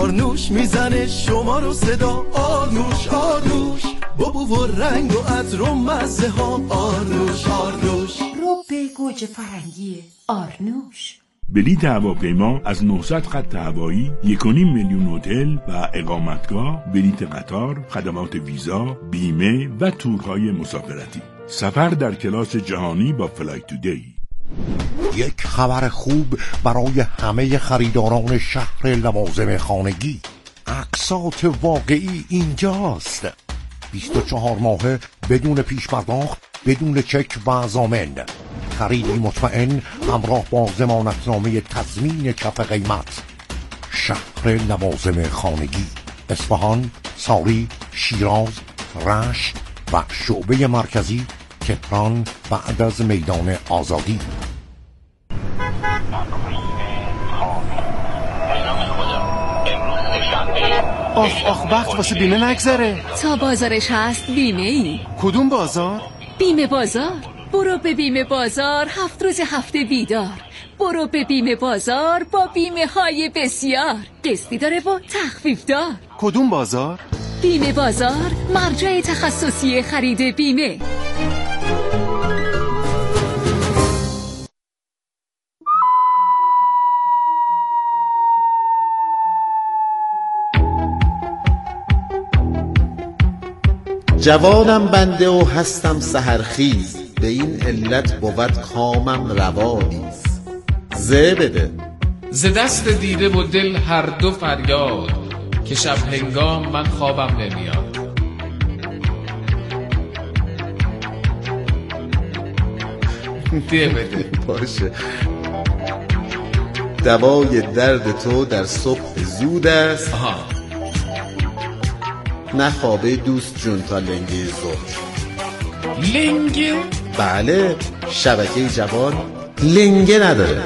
آرنوش میزنه شما رو صدا، آرنوش آرنوش بابو و رنگ و عطر و مزه ها، آرنوش آرنوش رب گوجه فرنگی آرنوش. بلیط هواپیما از 900 خط هوایی، 1.5 میلیون هتل و اقامتگاه، بلیط قطار، خدمات ویزا، بیمه و تورهای مسافرتی. سفر در کلاس جهانی با فلای تودی. یک خبر خوب برای همه خریداران شهر لوازم خانگی. اقساط واقعی اینجاست. 24 ماهه بدون پیش پرداخت، بدون چک و ضامن. خریدی مطمئن همراه با ضمانتنامه تضمین کف قیمت. شهر لوازم خانگی، اصفهان، ساری، شیراز، رشت و شعبه مرکزی تهران بعد از میدان آزادی. آخ وقت واسه بیمه نگذره. تا بازارش هست بیمه ای. کدوم بازار؟ بیمه بازار. برو به بیمه بازار 7 روز هفته بیدار. برو به بیمه بازار با بیمه های بسیار. قسطی داره و تخفیف دار. کدوم بازار؟ بیمه بازار، مرجع تخصصی خرید بیمه. جوانم بنده و هستم سحرخیز، به این علت بود کامم روانیست. زه بده ز دست دیده و دل هر دو فریاد، که شب هنگام من خوابم نمیاد. ده بده. باشه. دوای درد تو در صبح زود است. نخوابه دوست جون تا لنگه ظهر. لنگه؟ بله، شبکه جوان لنگه نداره.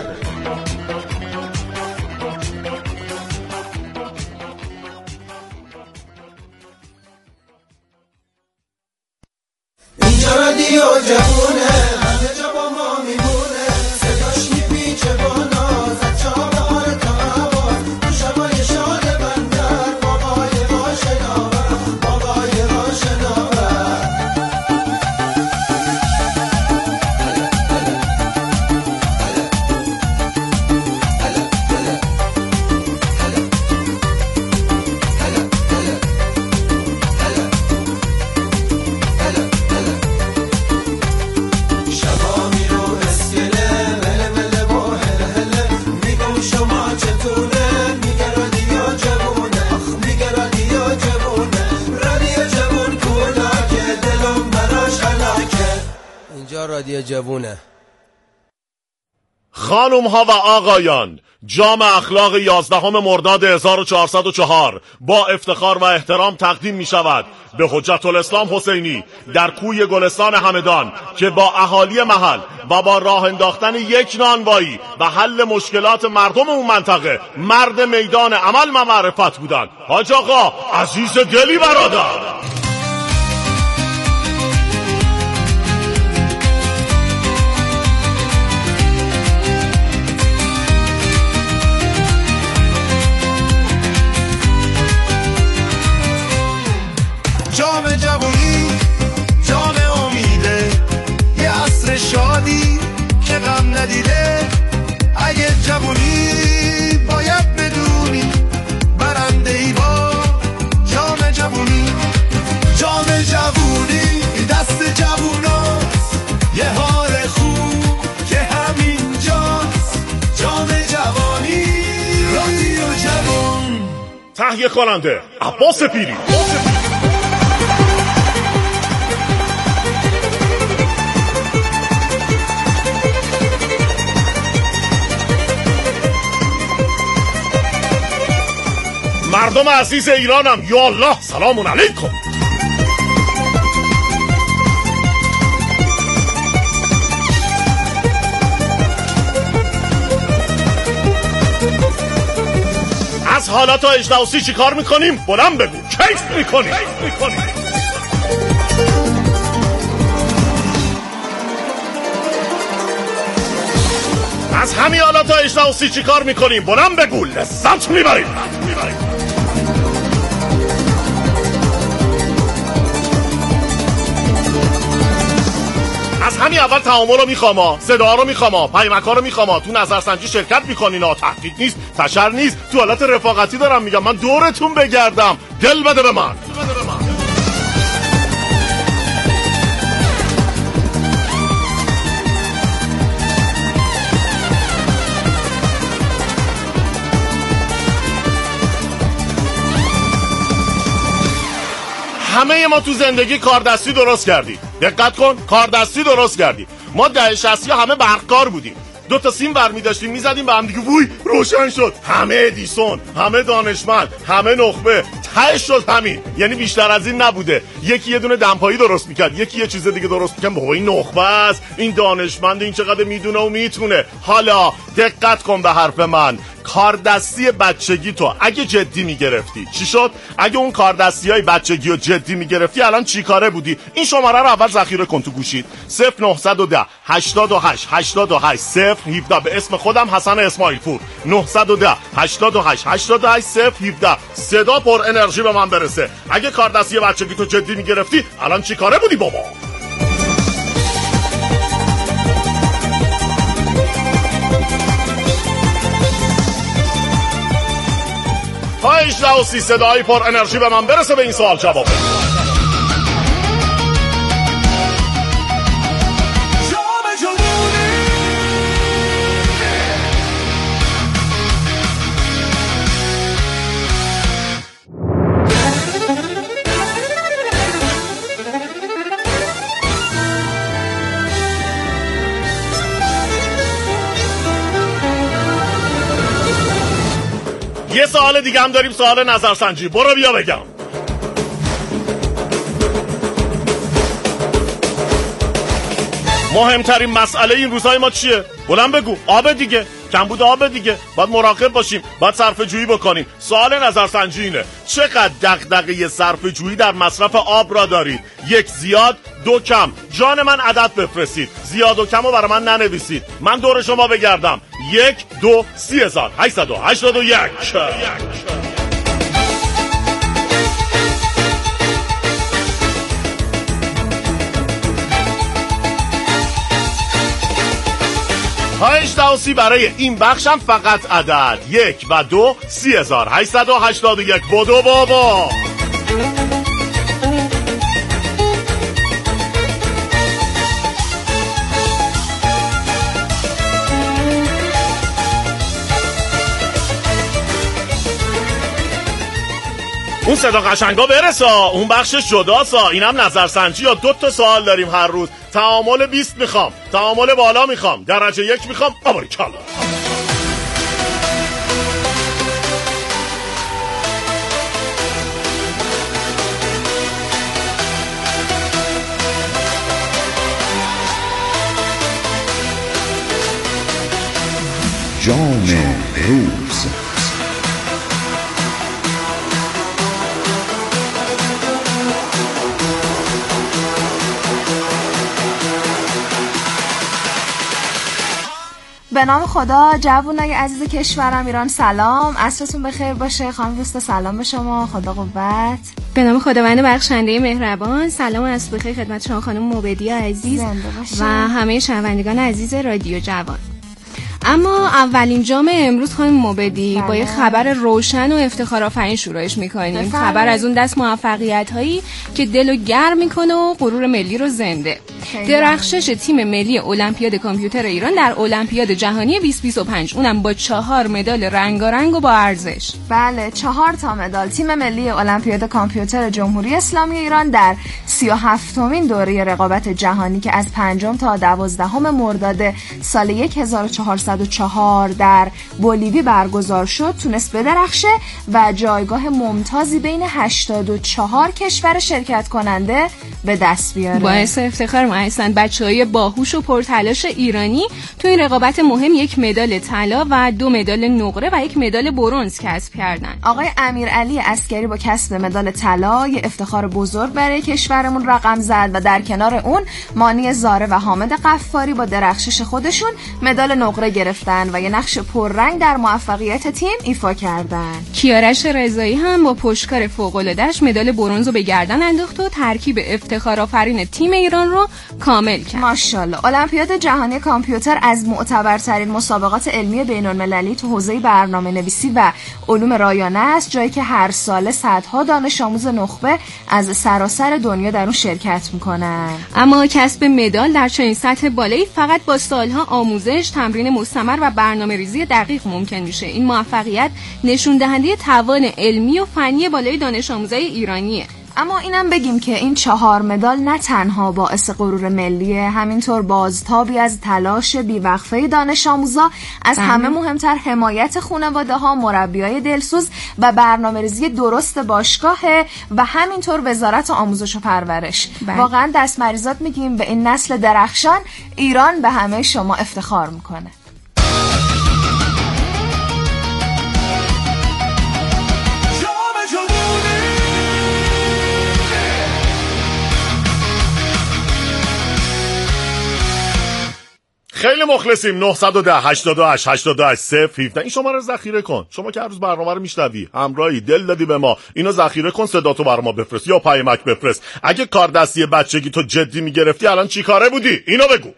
اینجا رادیو جوونه، همه جا با ما میمونه، صداش میپیچه با ناز از چهار تا آواز، تو شبای شاد بندر بابای راشناور، بابای راشناور. رادیو جوونه. خانم ها و آقایان، جام اخلاق 11 مرداد 1404 با افتخار و احترام تقدیم می شود به حجت الاسلام حسینی در کوی گلستان همدان که با اهالی محل و با راه انداختن یک نانوایی و حل مشکلات مردم اون منطقه مرد میدان عمل و معرفت بودن. حاج آقا عزیز دلی برادر، جام جوانی، جام امیده، یه عصر شادی که غم ندیده. اگه جوانی باید بدونی برنده ای با جام جوانی. جام جوانی دست جووناست، یه حال خوب که همینجاست. جام جوانی، رادیو جوان. تهیه کننده عباس پیری. مردم عزیز ایرانم، یا الله سلام علیکم. از حالات اجداوسی چی کار میکنیم؟ بلند بگو. کیف میکنیم. از همین حالات اجداوسی چی کار میکنیم؟ بلند بگو. لذت میبریم. اول تعامل رو میخوام، صدا رو میخوام، پیامک‌ها رو میخوام. تو نظرسنجی شرکت میکنین، تهدید نیست، تشر نیست، تو حالت رفاقتی دارم میگم. من دورتون بگردم، دل بده به من. همه ما تو زندگی کاردستی درست کردی. دقت کن، کاردستی درست کردی. ما دهه 60 همه برقکار بودیم. 2 تا سیم برمی داشتیم میزدیم به هم دیگه، ووی روشن شد. همه ادیسون، همه دانشمند، همه نخبه. ته شد همین. یعنی بیشتر از این نبوده. یکی یه دونه دمپایی درست میکرد، یکی یه چیز دیگه درست میکرد. بابا این نخبه است، این دانشمند، این چقدر میدونه و میتونه. حالا دقت کن به حرف من. کاردستی بچگی تو اگه جدی میگرفتی چی شد؟ اگه اون کاردستیای بچگی رو جدی میگرفتی الان چی کاره بودی؟ این شماره رو اول ذخیره کن تو گوشید. 0910 88 88 017 به اسم خودم حسن اسماعیل پور. 910 88 88 017 صدا پر انرژی به من برسه. اگه کاردستی بچگی تو جدی میگرفتی الان چی کاره بودی بابا؟ 18 صدایی پر انرژی به من برسه به این سوال جواب. یه سوال دیگه هم داریم، سوال نظرسنجی. برو بیا بگم. مهمترین مسئله این روزهای ما چیه؟ بلند بگو. آب دیگه، کمبود آب دیگه. باید مراقب باشیم، باید صرفه جویی بکنیم. سوال نظرسنجی اینه: چقدر دغدغه صرفه جویی در مصرف آب را دارید؟ 1 زیاد، 2 کم. جان من عدد بفرستید، زیاد و کم رو برای من ننویسید. من دور شما بگردم. 1 2 3881. هایشتاوسی برای این بخشم فقط عدد 1 و 2 3881. بدو بابا. اون صدا قشنگا برسا، اون بخشش جداسا. اینم نظرسنجی یا 2 تا سوال داریم هر روز. تعامل 20 میخوام، تعامل بالا میخوام، درجه 1 میخوام. آباریکلا. جام روز. به نام خدا. جوانای عزیز کشورم ایران سلام، عصرتون بخیر باشه. خانم دوست سلام به شما، خدا قوت. به نام خداوند بخشنده مهربان، سلام و عصر بخیر خدمت شما خانم موبدی عزیز و همه شنوندگان عزیز رادیو جوان. اما اولین جام امروز خانم موبدی با یه خبر روشن و افتخارآفرین شروعش میکنیم. خبر از اون دست موفقیت هایی که دلو گرم میکنه و غرور ملی رو زنده. درخشش تیم ملی المپیاد کامپیوتر ایران در المپیاد جهانی 2025، اونم با 4 مدال رنگارنگ و با ارزش. بله، 4 تا مدال. تیم ملی المپیاد کامپیوتر جمهوری اسلامی ایران در 37مین دوره رقابت جهانی که از 5 تا 12 مرداد سال 1404 در بولیوی برگزار شد تونست بدرخشه و جایگاه ممتازی بین 84 کشور شرکت کننده به دست بیاره. باعث افتخار ما هستند بچه‌های باهوش و پرتلاش ایرانی تو این رقابت مهم 1 مدال طلا و 2 مدال نقره و 1 مدال برنز کسب کردن. آقای امیرعلی عسکری با کسب مدال طلا یه افتخار بزرگ برای کشورمون رقم زد و در کنار اون مانی زاره و حامد قفاری با درخشش خودشون مدال نقره گرفتن و یه نقش پررنگ در موفقیت تیم ایفا کردن. کیارش رضایی هم با پشتکار فوق‌العاده‌اش مدال برنز رو به گردن انداخت و ترکیب افتخارآفرین تیم ایران رو کامل کرد. ماشاءالله. المپیاد جهانی کامپیوتر از معتبرترین مسابقات علمی بین‌المللی تو حوزه برنامه‌نویسی و علوم رایانه است، جایی که هر سال صدها دانش آموز نخبه از سراسر دنیا در اون شرکت میکنن. اما کسب مدال در چنین سطح بالایی فقط با سالها آموزش، تمرین مستمر و برنامه‌ریزی دقیق ممکن میشه. این موفقیت نشون دهنده توان علمی و فنی بالای دانش آموزای ایرانیه. اما اینم بگیم که این 4 مدال نه تنها باعث غرور ملیه، همینطور بازتابی از تلاش بیوقفه دانش آموزا، از همه مهمتر حمایت خانواده ها، مربیای دلسوز و برنامه‌ریزی درست باشگاهه و همینطور وزارت آموزش و پرورش. واقعا دست مریضات میگیم به این نسل درخشان. ایران به همه شما افتخار میکنه. خیلی مخلصیم. 910 88 88 017 این شماره رو ذخیره کن. شما که هر روز برنامه رو میشنوی، همراهی، دل دادی به ما، اینو ذخیره کن، صداتو بر ما بفرست یا پیامک بفرست. اگه کار دستی بچگی تو جدی میگرفتی الان چی کاره بودی؟ اینو بگو.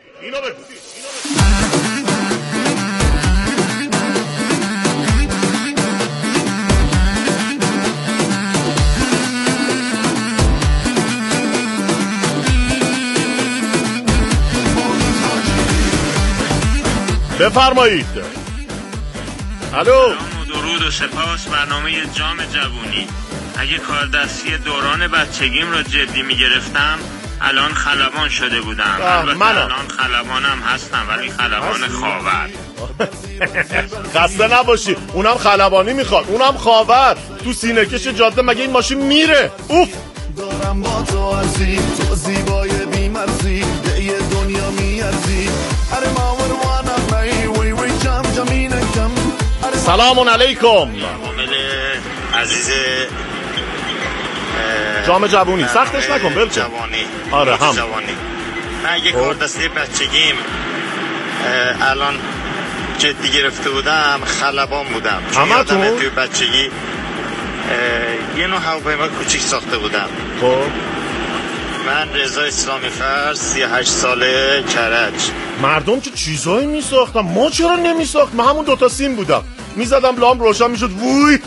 بفرمایید. الو. درود و سپاس. برنامه جام جوونی. اگه کاردستی دوران بچگیم رو جدی میگرفتم الان خلبان شده بودم. البته الان خلبانم هستم ولی خلبان خاور. خسته نباشی. اونم خلبانی میخواد، اونم خاور. تو سینه‌کش جاده مگه این ماشین میره؟ اوف. دارم با تو ارزی، تو زیبای بی‌مرزی، به یه دنیا میارزی. سلام علیکم. عامل عزیز جام جوونی سختش نکن بلکه جوانی. آره هم جوانی. من اگه کاردستی بچگیم الان جدی گرفته بودم خلبان بودم. همه تو؟ توی بچگی یه نوع هواپیما کوچیک ساخته بودم. خب من رضا اسلامی فرز 38 ساله کرج. مردم چه چیزایی میساختم، ما چرا نمیساخت؟ من همون دوتا سیم بودم میزدم لام روشن میشد. ووی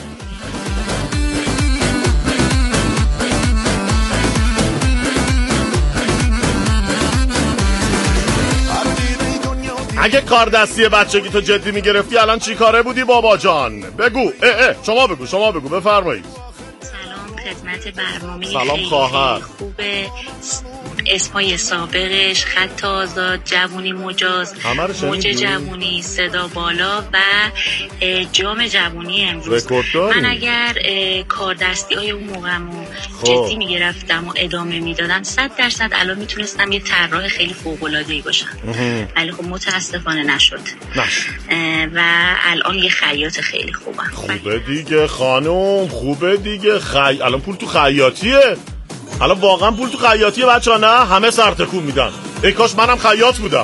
اگه کار دستی بچگی تو جدی میگرفتی الان چی کاره بودی بابا جان؟ بگو. شما بگو بفرمایید. خدمت برنامه سلام خواهر. خوبه. اسمای سابقش خط آزاد، جوونی مجاز، موج جوونی، صدا بالا و جام جوونی امروز. من اگر کاردستی های اون موقعمو جدی میگرفتم و ادامه میدادم 100% الان میتونستم یه طراح خیلی فوق‌العاده‌ای باشم، ولی خب متاسفانه نشد و الان یه خیاط خیلی خوبم. خوبه دیگه خانم، خوبه دیگه. الان پول تو خیاطیه. الان واقعا پول تو خیاطیه بچه‌ها. نه همه سر تکون میدن. ای کاش منم خیاط بودم.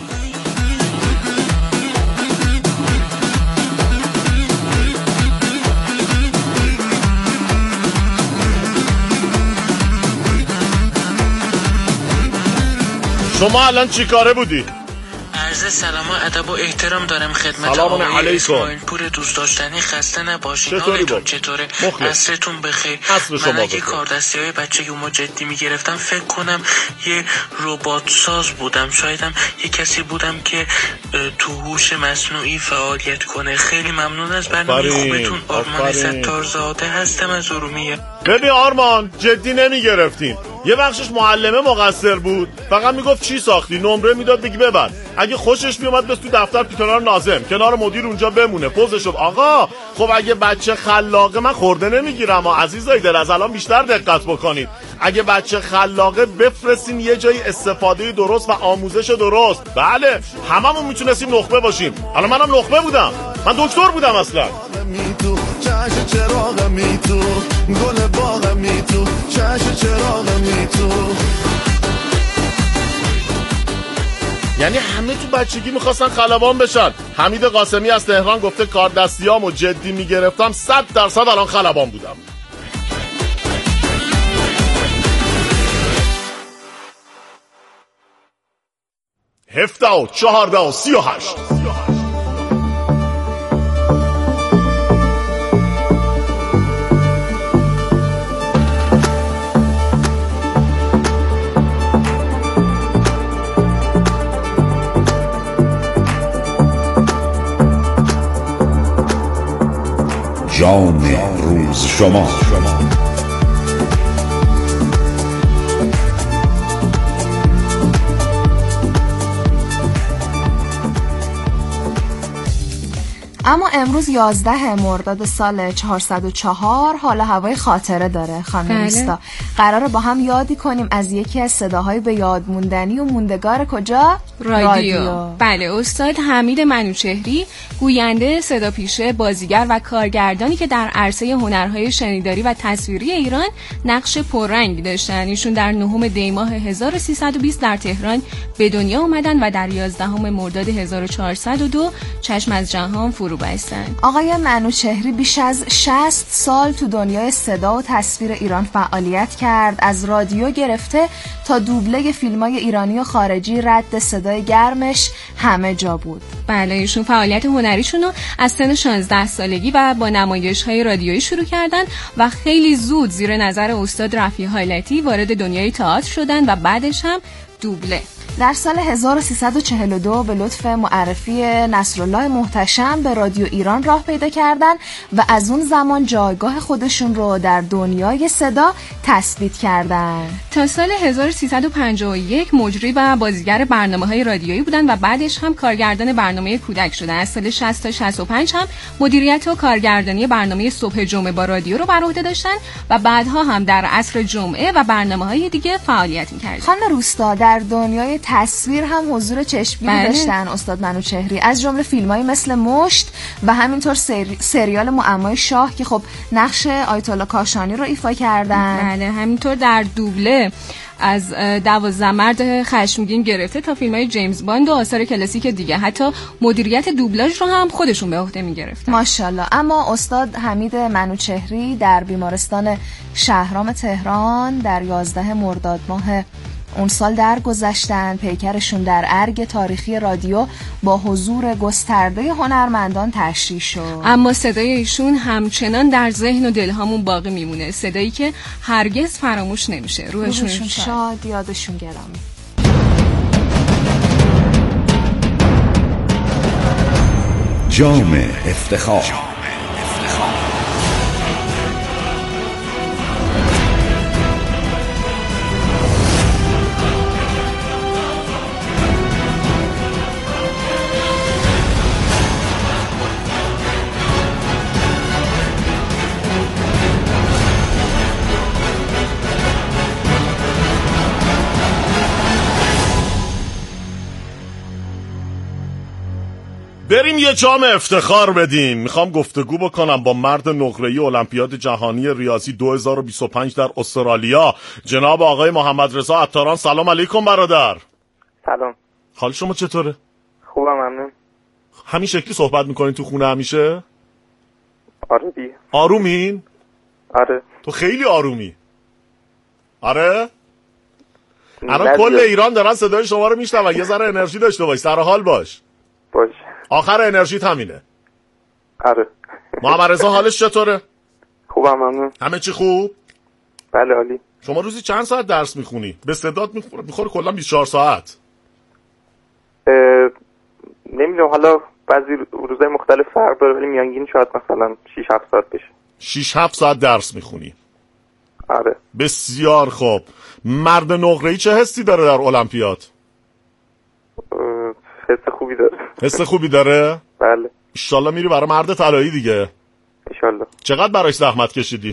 شما الان چی کاره بودی؟ عرض سلام و ادب و احترام دارم خدمت سلام آقای علیکم. اسماعیل پور دوست داشتنی. خسته نباشید. حالتون چطوره؟ عصرتون بخیر. من اگه کاردستی های بچگی ما جدی میگرفتم فکر کنم یه ربات ساز بودم. شایدم یه کسی بودم که تو هوش مصنوعی فعالیت کنه. خیلی ممنون از برنامه خوبتون. آرمان ستارزاده هستم از ارومیه. ببین آرمان، جدی نمیگرفتیم. یه بخشش معلمه مقصر بود، فقط میگفت چی ساختی، نمره میداد بگی ببر. اگه خوشش میومد بس تو دفتر پیکنار ناظم کنار مدیر اونجا بمونه. پوزشو آقا خب اگه بچه خلاقه، من خورده نمیگیرم عزیزای دل، از الان بیشتر دقت بکنید. اگه بچه خلاقه بفرستین یه جایی استفاده درست و آموزش درست. بله هممون میتونستیم نخبه باشیم. الان منم نخبه بودم، من دکتر بودم اصلا. گل باغمی تو چراغمی تو. یعنی همه تو بچگی میخواستن خلبان بشن. حمید قاسمی از تهران گفته کاردستیامو جدی میگرفتم 100% الان خلبان بودم. 17 و 14 و 38. جام روز شما. اما امروز 11 مرداد سال 404 حال هوای خاطره داره خانم روستا. قراره با هم یادی کنیم از یکی از صداهای به یاد موندنی و موندگار کجا؟ رادیو. بله، استاد حمید منوچهری، گوینده، صداپیشه، بازیگر و کارگردانی که در عرصه هنرهای شنیداری و تصویری ایران نقش پررنگی داشتن. ایشون در 9 دی ماه 1320 در تهران به دنیا اومدن و در 11 مرداد 1402 چشم از جهان فرو بستن. آقای منوچهری بیش از 60 سال تو دنیای صدا و تصویر ایران فعالیت کرد. از رادیو گرفته تا دوبله فیلم‌های ایرانی و خارجی، رد صدای گرمش همه جا بود. بله، ایشون فعالیت هنریشون رو از سن 16 سالگی و با نمایش‌های رادیویی شروع کردن و خیلی زود زیر نظر استاد رفیع حالتی وارد دنیای تئاتر شدن و بعدش هم دوبله. در سال 1342 به لطف معرفی نصرالله محتشم به رادیو ایران راه پیدا کردن و از اون زمان جایگاه خودشون رو در دنیای صدا تثبیت کردن. تا سال 1351 مجری و بازیگر برنامه‌های رادیویی بودن و بعدش هم کارگردان برنامه کودک شدن. از سال 60 تا 65 هم مدیریت و کارگردانی برنامه صبح جمعه با رادیو رو بر عهده داشتن و بعدها هم در عصر جمعه و برنامه‌های دیگه فعالیت می‌کردن. خانم روستا، در دنیای تصویر هم حضور چشمگیری داشتن استاد منوچهری، از جمله فیلمایی مثل مشت و همینطور سریال معمای شاه که خب نقش آیت الله کاشانی رو ایفا کردن. بله، همینطور در دوبله از 12 مرد خشمگین گرفته تا فیلم‌های جیمز باند و آثار کلاسیک دیگه، حتی مدیریت دوبلاژ رو هم خودشون به عهده می‌گرفتن. ماشاءالله. اما استاد حمید منوچهری در بیمارستان شهرام تهران در 11 مرداد ماه اون سال درگذشتن. پیکرشون در ارگ تاریخی رادیو با حضور گسترده هنرمندان تشریح شد. اما صدای ایشون همچنان در ذهن و دلهامون باقی میمونه، صدایی که هرگز فراموش نمیشه. روحشون شاد، یادشون گرامی. جام افتخار. بریم یه جام افتخار بدیم. میخوام گفتگو بکنم با مرد نقره‌ای المپیاد جهانی ریاضی 2025 در استرالیا، جناب آقای محمد رضا عطاران. سلام علیکم برادر. سلام. حال شما چطوره؟ خوبم، ممنون. همین شکلی صحبت میکنین تو خونه همیشه؟ آره دیگه. آرومین؟ آره. تو خیلی آرومی. آره؟ الان کل ایران دارن صدای شما رو میشنون. یه ذره انرژی داشته باش، سر حال باش. باش. آخر انرژیت همینه. آره. محمد رضا حالش چطوره؟ خوبم، ممنون. همه چی خوب؟ بله، عالی. شما روزی چند ساعت درس میخونی؟ به صدات میخوره کلا 24 ساعت. نمیدونم، حالا بعضی روزهای مختلف فرق داره، ولی میانگین شاید مثلا 6-7 ساعت بشه. 6-7 ساعت درس میخونی؟ آره. بسیار خوب. مرد نقره‌ای چه حسی داره در المپیاد؟ حس خوبی داره. حس خوبی داره؟ بله. انشالله میری برای مرد طلایی دیگه. انشالله. چقدر براش زحمت کشیدی؟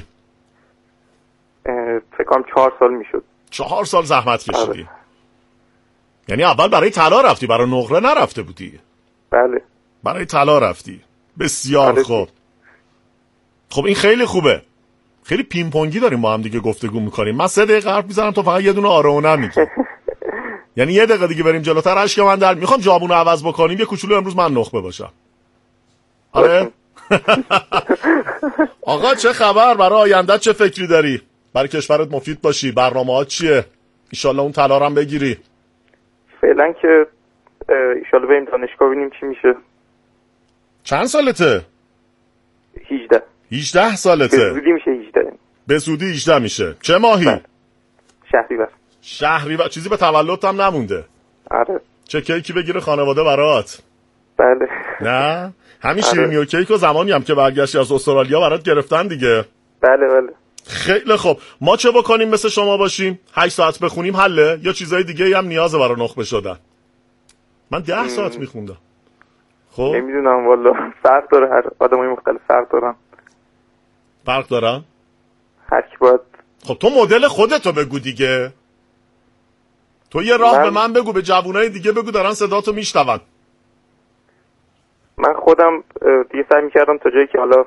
فکر کنم 4 سال میشد. 4 سال زحمت کشیدی؟ یعنی اول برای طلا رفتی، برای نقره نرفته بودی؟ بله. برای طلا رفتی. بسیار خوب. خب این خیلی خوبه. خیلی پینگ پونگی داریم با هم دیگه گفتگو میکنیم. من 3 دقیقه حرف میزنم تو فقط یه دونه آره و نه میگی. یعنی 1 دقیقه دیگه بریم جلوتر اشک من در میخوام جابونو عوض بکنیم، یه کوچولو امروز من نخبه باشم. آره. آقا چه خبر؟ برای آینده‌ت چه فکری داری؟ برای کشورت مفید باشی، برنامه‌ات چیه؟ ان شاءالله اون طلا رو هم بگیری. فعلا که ایشالا بریم دانشگاه ببینیم چی میشه. چند سالته؟ 18. 18 سالته؟ به زودی میشه 18. به زودی 18 میشه. چه ماهی؟ شهریور. چیزی به تولدت هم نمونده؟ آره. چه کیکی بگیره خانواده برات؟ بله. نه؟ همین شیرینی و کیک و زمانی هم که برگشتی از استرالیا برات گرفتن دیگه؟ بله. خیلی خوب. ما چه بکنیم مثل شما باشیم؟ 8 ساعت بخونیم حله؟ یا چیزای دیگه هم نیازه برای نخبه شدن؟ من 10 ساعت میخوندم. خب نمیدونم والا، فرق داره، هر آدمای مختلف فرق دارن؟ هر کی باید. خب تو مدل خودتو بگو دیگه. تو یه راه به من بگو، به جوونای دیگه بگو دارن صداتو میشنون. من خودم دیگه سعی میکردم تا جایی که حالا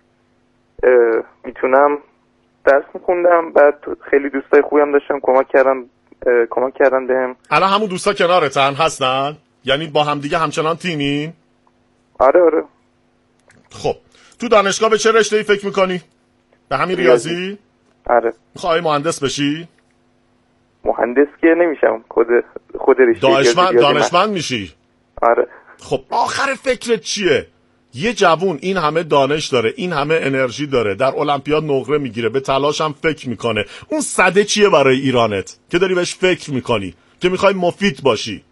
میتونم درس میخوندم، بعد خیلی دوستای خوبیم داشتم کمک کردن بهم. الان همون دوستا کنارتن هستن؟ یعنی با هم دیگه همچنان تیمین؟ آره. خب تو دانشگاه به چه رشته‌ای فکر میکنی؟ به همین ریاضی؟ آره. میخوای مهندس بشی؟ مهندس که نمیشم، خود رشته دانشمند میشی؟ آره. خب آخر فکرت چیه؟ یه جوون این همه دانش داره، این همه انرژی داره، در المپیاد نقره میگیره، به تلاش هم فکر میکنه. اون صده چیه برای ایرانت که داری بهش فکر میکنی، که میخوای مفید باشی؟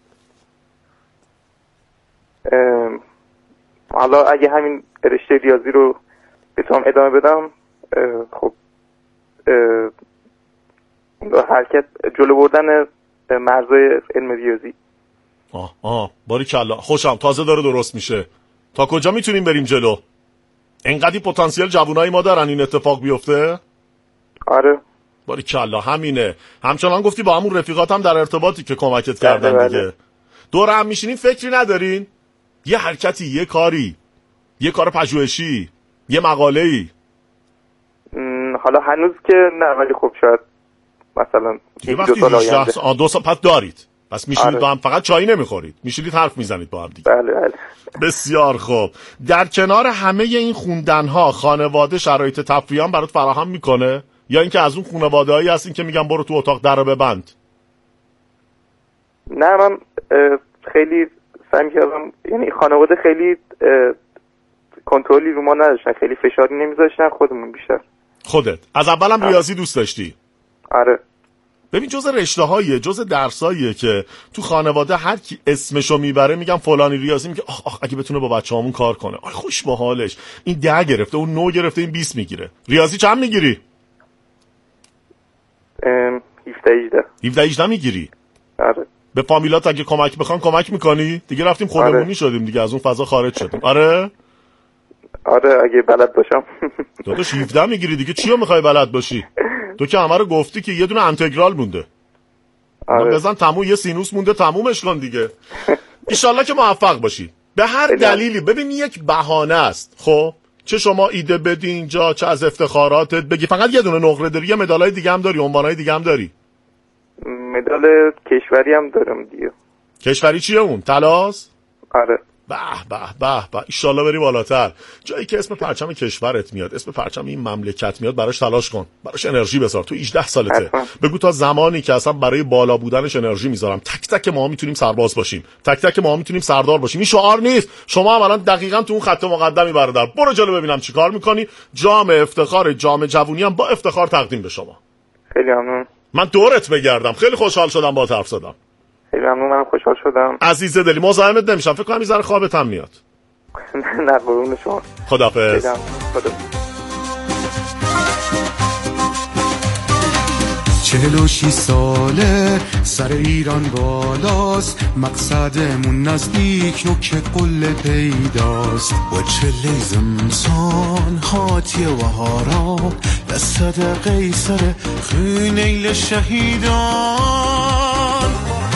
حالا اگه همین رشته ریاضی رو بتونم ادامه بدم، خب حرکت جلو بردن مرزهای علم ریاضی. باریکلا، خوشم، تازه داره درست میشه. تا کجا میتونیم بریم جلو؟ انقدی پتانسیل جوانای ما دارن این اتفاق بیفته؟ آره. باریکلا، همینه. همچنان گفتی با همون رفیقات هم در ارتباطی که کمکت کردن دیگه. دور هم میشینین فکری ندارین؟ یه حرکتی، یه کاری، یه کار پژوهشی، یه مقاله‌ای؟ حالا هنوز که نه، ولی خب شاید مثلا دو سال پس دارید. پس میشینید با هم فقط چای نمیخورید، میشینید حرف میزنید با هم دیگه. بله. بسیار خوب. در کنار همه این خوندنها خانواده شرایط تفریحی هم برات فراهم میکنه، یا اینکه از اون خانواده‌ای هستین که میگن برو تو اتاق درو ببند؟ نه، من خیلی سعی کردم، یعنی خانواده خیلی کنترلی رو ما نداشتن، خیلی فشاری نمیذاشتن، خودمون بیشتر. خودت از اولم ریاضی دوست داشتی؟ آره. ببین جز رشته‌هاییه، جز درساییه که تو خانواده هر کی اسمشو میبره میگم فلانی ریاضی، میگه آخ اگه بتونه با بچه‌هامون کار کنه، آی خوش به حالش، این 10 گرفته اون 9 گرفته این 20 میگیره. ریاضی چند میگیری؟ 17 میگیری؟ آره. به فامیلات اگه کمک بخوان کمک میکنی؟ دیگه رفتیم خودمونی شدیم دیگه، از اون فضا خارج شدیم. آره اگه بلد باشم. داداش 17 میگیری دیگه، چیو میخوای بلد باشی؟ تو که همه رو گفتی که یه دونه انتگرال مونده. آره. بزن تموم، یه سینوس مونده تمومش کن دیگه. ایشالله که موفق باشی. به هر دلیلی، ببین یک بهانه است. خب چه شما ایده بدی اینجا، چه از افتخاراتت بگی، فقط یه دونه نقره داری، یه مدالای دیگه هم داری، عنوانای دیگه هم داری؟ مدال کشوری هم دارم دیگه. کشوری چیه اون؟ طلاست؟ آره. به ایشالله بری بالاتر. جایی که اسم پرچم کشورت میاد، اسم پرچم این مملکت میاد، براش تلاش کن، براش انرژی بذار. تو 18 سالته. بگو تا زمانی که اصلا برای بالا بودنش انرژی میذارم، تک تک ما میتونیم سرباز باشیم، تک تک ما میتونیم سردار باشیم. این شعار نیست. شما هم الان دقیقاً تو اون خط مقدمی برادر. برو جلو ببینم چیکار میکنی. جام افتخار جام جوونی هم با افتخار تقدیم به شما. خیلی ممنون. من دورت بگردم. خیلی خوشحال شدم باهات حرف زدم. خیلی ممنون، منم خوشحال شدم. عزیز دلی، مزاحمت نمیشم، فکر کنم یه ذره خوابت هم میاد. نه قربون شما. خداحافظ. چهل و 6 ساله سر ایران بالاست، مقصدمون نزدیک نوک قله پیداست. با چله زمسان خاطی و هارا دستد قیصر خونیل شهیدان.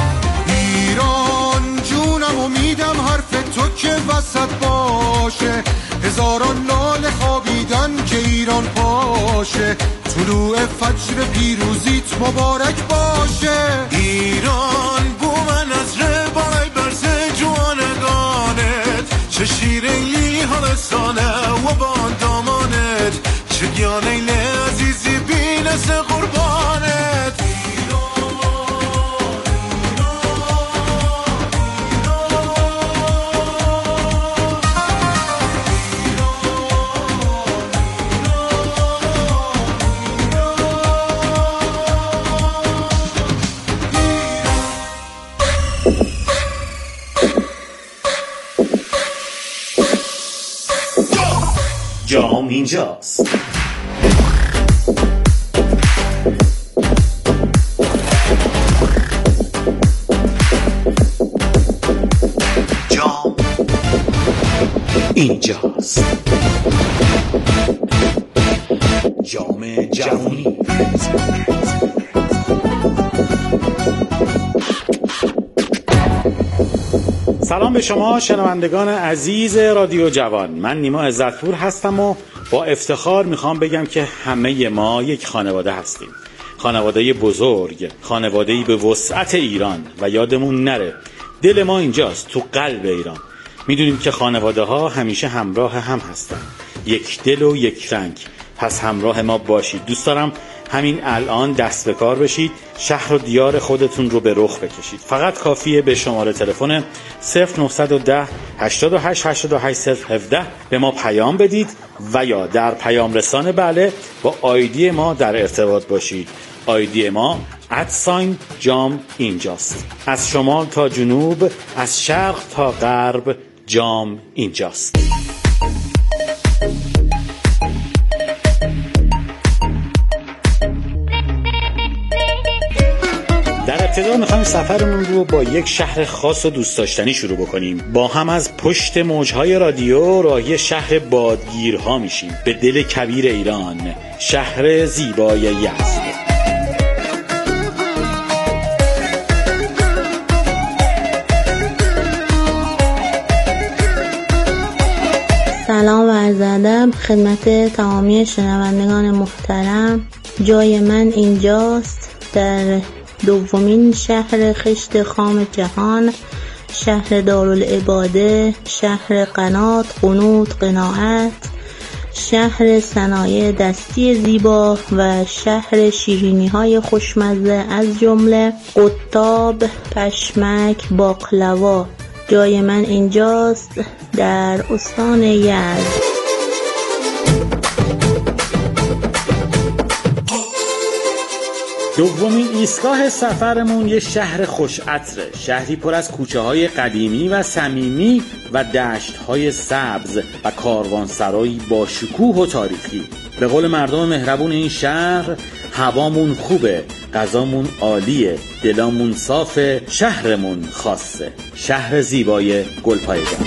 ایران جونم و میدم حرف تو که وسط باشه، هزاران ناله خوابیدن که ایران پاشه. طلوع فجر پیروزیت مبارک باشه. ایران بومن از ربای برز جوانگانت، چه شیرینی حالستانه و با دامانت، چه گیانیل عزیزی بینس قربانت. جام اینجاست. جام اینجاست. جام جوانی. سلام به شما شنوندگان عزیز رادیو جوان. من نیما عزتپور هستم و با افتخار میخوام بگم که همه ما یک خانواده هستیم. خانواده بزرگ، خانواده‌ای به وسعت ایران و یادمون نره دل ما اینجاست، تو قلب ایران. میدونیم که خانواده ها همیشه همراه هم هستن، یک دل و یک رنگ. پس همراه ما باشید. دوست دارم همین الان دست به کار بشید، شهر و دیار خودتون رو به رخ بکشید. فقط کافیه به شماره تلفن 0910 88 88 017 به ما پیام بدید و یا در پیام رسان بله با آیدی ما در ارتباط باشید. آیدی ما @جام اینجاست. از شمال تا جنوب، از شرق تا غرب، جام اینجاست. در ابتدا میخوایم سفرمون رو با یک شهر خاص و دوست داشتنی شروع بکنیم. با هم از پشت موجهای رادیو راهی شهر بادگیرها میشیم، به دل کبیر ایران، شهر زیبای یزد. سلام و عرض ادب خدمت تمامی شنوندگان محترم. جای من اینجاست، در دومین شهر خشت خام جهان، شهر دارالعباده، شهر قنات، قنوت، قناعت، شهر صنایع دستی زیبا و شهر شیرینی های خوشمزه از جمله قطاب، پشمک، باقلوا. جای من اینجاست، در استان یزد. دومین ایستگاه سفرمون یه شهر خوش عطره، شهری پر از کوچه‌های قدیمی و صمیمی و دشت‌های سبز و کاروانسرایی با شکوه و تاریخی. به قول مردم مهربون این شهر، هوامون خوبه، غذامون عالیه، دلامون صافه، شهرمون خاصه. شهر زیبای گلپایگان.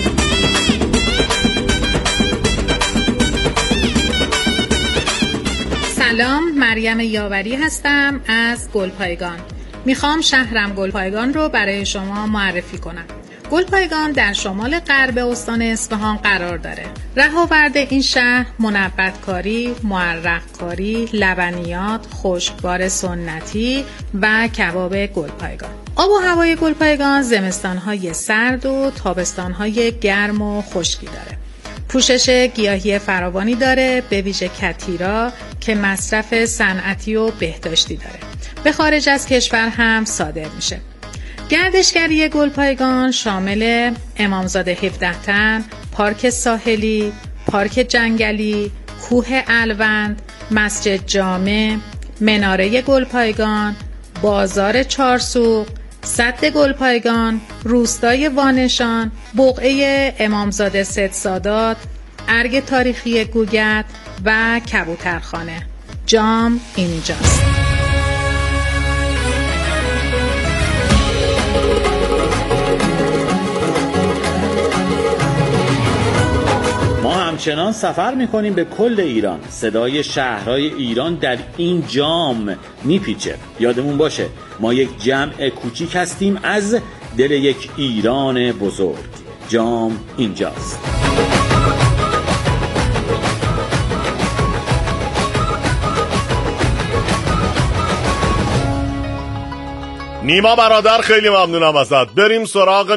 سلام، مریم یاوری هستم از گلپایگان. میخوام شهرم گلپایگان رو برای شما معرفی کنم. گلپایگان در شمال غرب استان اصفهان قرار داره. رهاورد این شهر منبت‌کاری، معرق‌کاری، لبنیات، خشکبار سنتی و کباب گلپایگان. آب و هوای گلپایگان زمستان‌های سرد و تابستان‌های گرم و خشکی داره. پوشش گیاهی فراوانی داره، به ویژه کتیرا که مصرف صنعتی و بهداشتی داره. به خارج از کشور هم صادر میشه. گردشگری گلپایگان شامل امامزاده 17 تن، پارک ساحلی، پارک جنگلی، کوه الوند، مسجد جامع، مناره گلپایگان، بازار چارسوق، سد گلپایگان، روستای وانشان، بقعه امامزاده سدسادات، ارگ تاریخی گوگرد و کبوترخانه. جام اینجاست. ما همچنان سفر میکنیم به کل ایران. صدای شهرهای ایران در این جام میپیچه. یادمون باشه ما یک جمع کوچیک هستیم از دل یک ایران بزرگ. جام اینجاست. نیما برادر خیلی ممنونم ازت. بریم سراغ